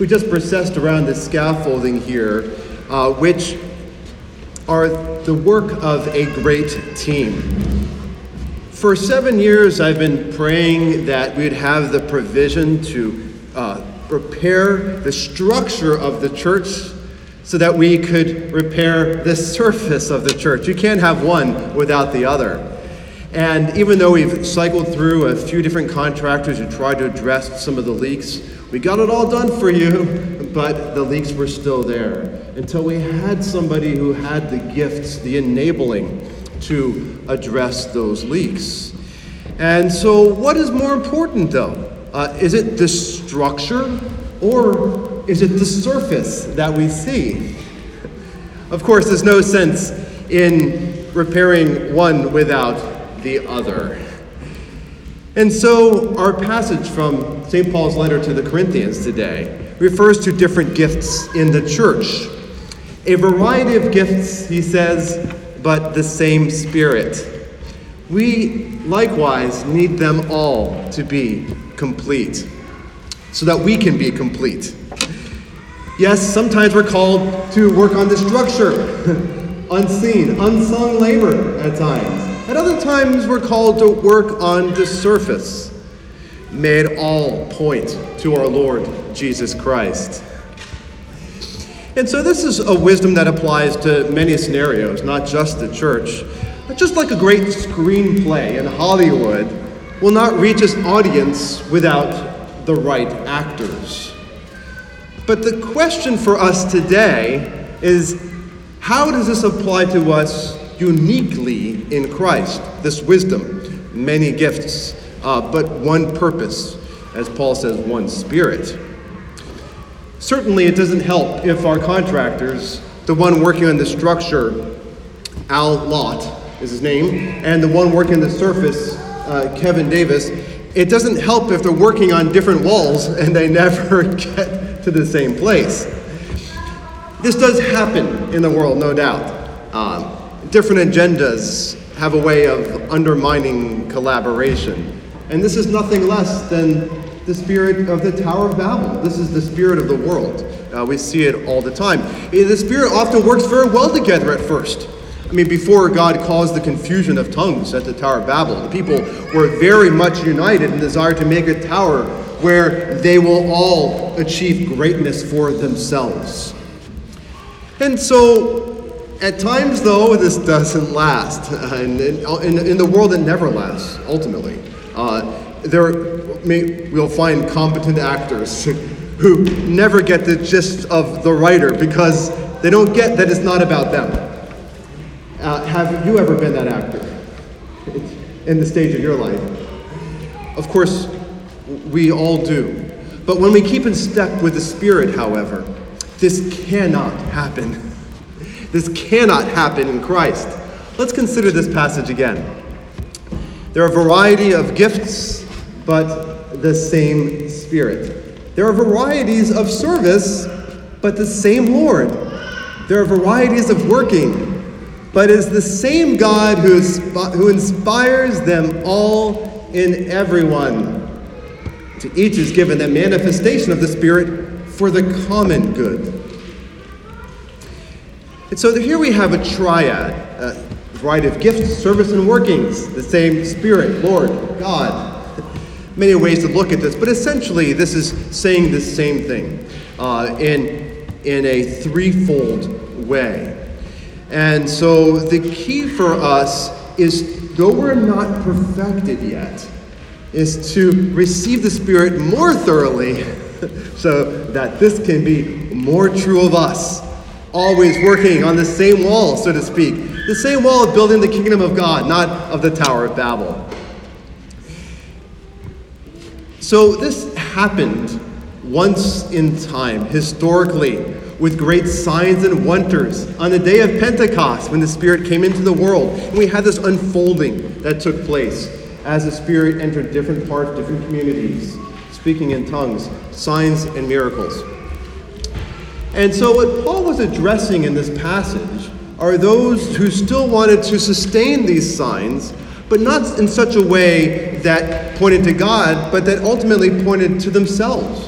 We just processed around the scaffolding here, which are the work of a great team. For 7 years, I've been praying that we'd have the provision to repair the structure of the church so that we could repair the surface of the church. You can't have one without the other. And even though we've cycled through a few different contractors who tried to address some of the leaks, we got it all done for you, but the leaks were still there until we had somebody who had the gifts, the enabling to address those leaks. And so what is more important though? Is it the structure or is it the surface that we see? Of course, there's no sense in repairing one without the other. And so our passage from St. Paul's letter to the Corinthians today refers to different gifts in the church. A variety of gifts, he says, but the same Spirit. We likewise need them all to be complete, so that we can be complete. Yes, sometimes we're called to work on the structure, unseen, unsung labor at times. At other times, we're called to work on the surface. May it all point to our Lord Jesus Christ. And so this is a wisdom that applies to many scenarios, not just the church. But just like a great screenplay in Hollywood will not reach its audience without the right actors. But the question for us today is, how does this apply to us uniquely in Christ? This wisdom, many gifts, but one purpose, as Paul says, one Spirit. Certainly it doesn't help if our contractors, the one working on the structure, Al Lott is his name, and the one working the surface, Kevin Davis, it doesn't help if they're working on different walls and they never get to the same place. This does happen in the world, no doubt. Different agendas have a way of undermining collaboration. And this is nothing less than the spirit of the Tower of Babel. This is the spirit of the world. We see it all the time. The spirit often works very well together at first. I mean, before God caused the confusion of tongues at the Tower of Babel, the people were very much united and desired to make a tower where they will all achieve greatness for themselves. And so, at times, though, this doesn't last. And in the world, it never lasts, ultimately. We'll find competent actors who never get the gist of the writer because they don't get that it's not about them. Have you ever been that actor in the stage of your life? Of course, we all do. But when we keep in step with the Spirit, however, this cannot happen. This cannot happen in Christ. Let's consider this passage again. There are a variety of gifts, but the same Spirit. There are varieties of service, but the same Lord. There are varieties of working, but it is the same God who inspires them all in everyone. To each is given the manifestation of the Spirit for the common good. And so here we have a triad, a variety of gifts, service, and workings. The same Spirit, Lord, God. Many ways to look at this, but essentially this is saying the same thing in a threefold way. And so the key for us is, though we're not perfected yet, is to receive the Spirit more thoroughly so that this can be more true of us. Always working on the same wall, so to speak. The same wall of building the kingdom of God, not of the Tower of Babel. So this happened once in time, historically, with great signs and wonders on the day of Pentecost when the Spirit came into the world. And we had this unfolding that took place as the Spirit entered different parts, different communities, speaking in tongues, signs and miracles. And so what Paul was addressing in this passage are those who still wanted to sustain these signs, but not in such a way that pointed to God, but that ultimately pointed to themselves.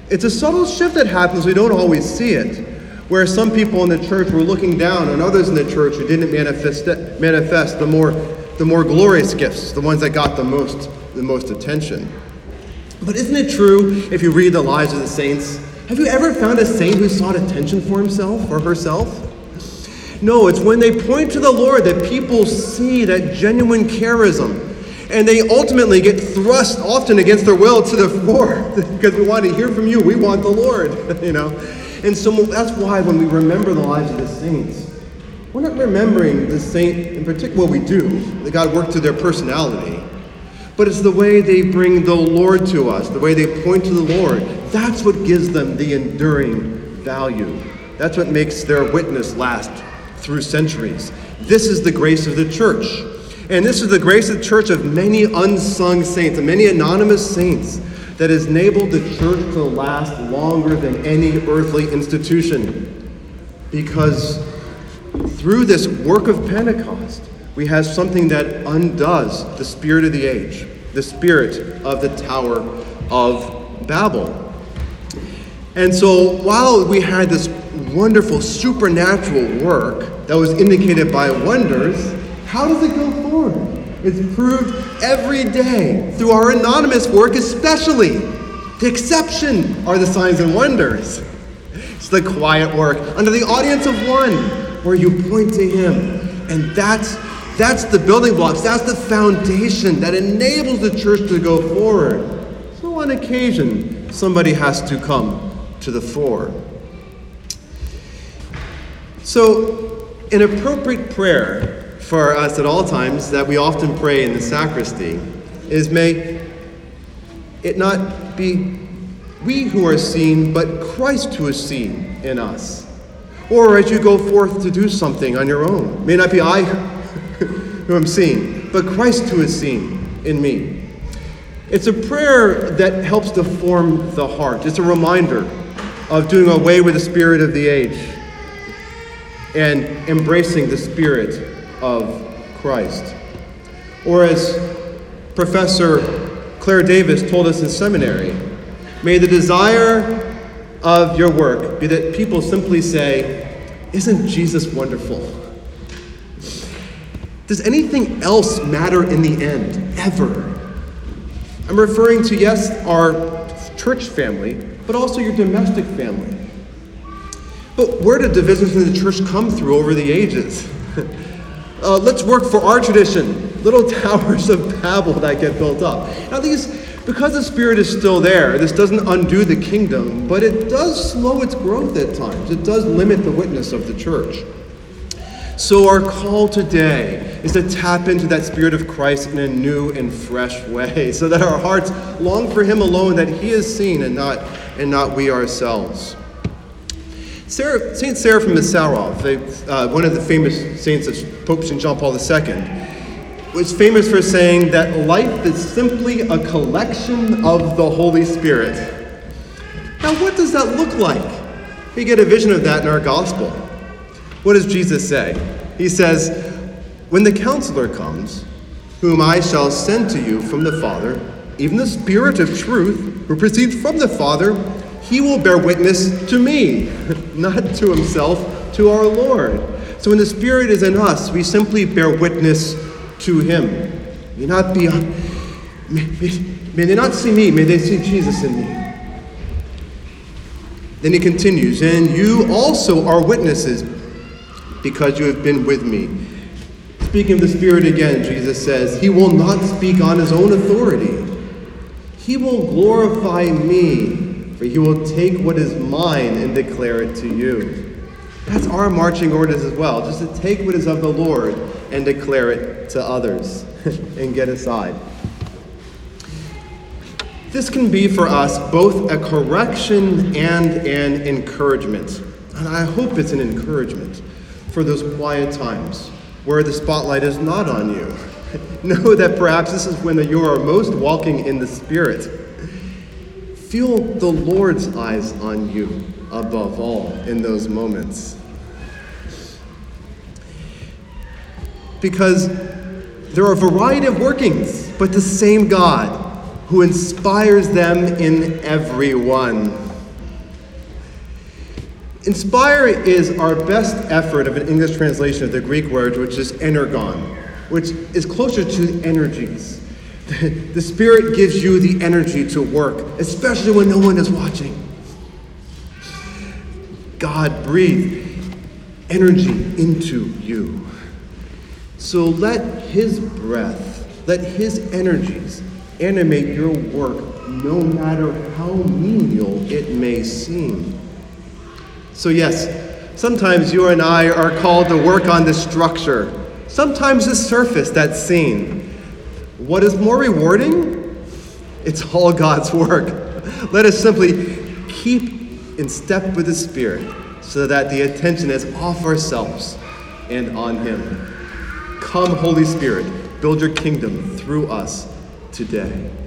It's a subtle shift that happens. We don't always see it. Where some people in the church were looking down on others in the church who didn't manifest the more glorious gifts, the ones that got the most attention. But isn't it true, if you read the lives of the saints, have you ever found a saint who sought attention for himself or herself? No, it's when they point to the Lord that people see that genuine charism. And they ultimately get thrust, often against their will, to the fore. Because we want to hear from you. We want the Lord, And so that's why when we remember the lives of the saints, we're not remembering the saint in particular. Well, we do. That God worked through their personality. But it's the way they bring the Lord to us, the way they point to the Lord. That's what gives them the enduring value. That's what makes their witness last through centuries. This is the grace of the church. And this is the grace of the church of many unsung saints and many anonymous saints that has enabled the church to last longer than any earthly institution. Because through this work of Pentecost, we have something that undoes the spirit of the age, the spirit of the Tower of Babel. And so while we had this wonderful supernatural work that was indicated by wonders, how does it go forward? It's proved every day through our anonymous work especially. The exception are the signs and wonders. It's the quiet work under the audience of one where you point to him. And that's the building blocks. That's the foundation that enables the church to go forward. So on occasion, somebody has to come to the fore. So an appropriate prayer for us at all times that we often pray in the sacristy is, may it not be we who are seen, but Christ who is seen in us. Or as you go forth to do something on your own, may not be I who am seen, but Christ who is seen in me. It's a prayer that helps to form the heart. It's a reminder of doing away with the spirit of the age and embracing the spirit of Christ. Or as Professor Claire Davis told us in seminary, may the desire of your work be that people simply say, "Isn't Jesus wonderful?" Does anything else matter in the end, ever? I'm referring to, yes, our church family, but also your domestic family. But where did divisions in the church come through over the ages? Let's work for our tradition. Little towers of Babel that get built up. Now these, because the Spirit is still there, this doesn't undo the kingdom, but it does slow its growth at times. It does limit the witness of the church. So our call today is to tap into that Spirit of Christ in a new and fresh way, so that our hearts long for Him alone, that He is seen and not we ourselves. Saint Seraphim of Sarov, one of the famous saints of Pope St. John Paul II, was famous for saying that life is simply a collection of the Holy Spirit. Now, what does that look like? We get a vision of that in our gospel. What does Jesus say? He says, "When the Counselor comes, whom I shall send to you from the Father, even the Spirit of truth, who proceeds from the Father, He will bear witness to me," not to Himself, to our Lord. So when the Spirit is in us, we simply bear witness to Him. May they not see me, may they see Jesus in me. Then he continues, "And you also are witnesses, because you have been with me." Speaking of the Spirit again, Jesus says, "He will not speak on His own authority. He will glorify me, for He will take what is mine and declare it to you." That's our marching orders as well, just to take what is of the Lord and declare it to others and get aside. This can be for us both a correction and an encouragement. And I hope it's an encouragement for those quiet times where the spotlight is not on you. Know that perhaps this is when you are most walking in the Spirit. Feel the Lord's eyes on you above all in those moments. Because there are a variety of workings, but the same God who inspires them in every one. Inspire is our best effort of an English translation of the Greek word, which is energon, which is closer to energies. The Spirit gives you the energy to work, especially when no one is watching. God breathed energy into you. So let His breath, let His energies animate your work, no matter how menial it may seem. So yes, sometimes you and I are called to work on the structure, sometimes the surface that's seen. What is more rewarding? It's all God's work. Let us simply keep in step with the Spirit so that the attention is off ourselves and on Him. Come, Holy Spirit, build your kingdom through us today.